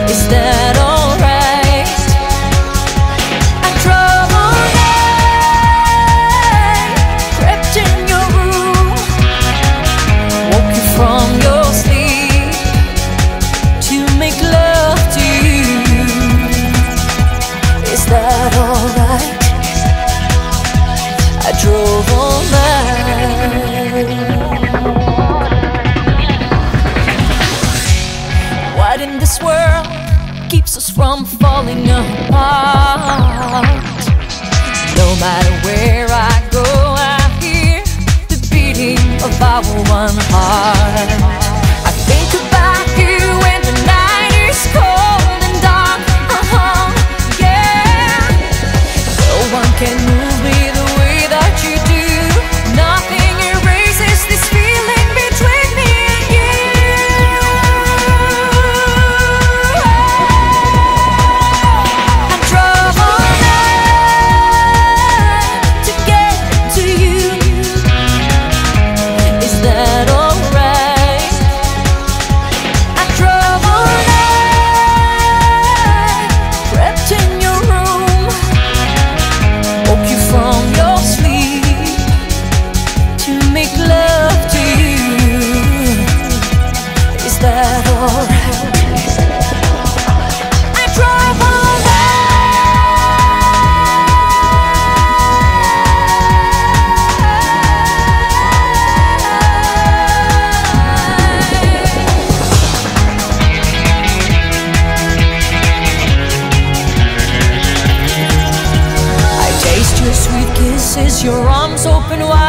Is that alright? I drove all night, crept in your room, woke you from your sleep to make love to you. Is that alright? I drove all night. What in this world keeps us from falling apart? No matter where I go, I hear the beating of our one heart. I think about you when the night is cold and dark. Yeah. No one can move me the way that you do. Nothing erases this feeling between me and you. I drove all night to get to you. Is that alright? I drove all night, crept in your room, woke you from your sleep to make love to you. Is that alright? I drove all I taste your sweet kisses, your arms open wide.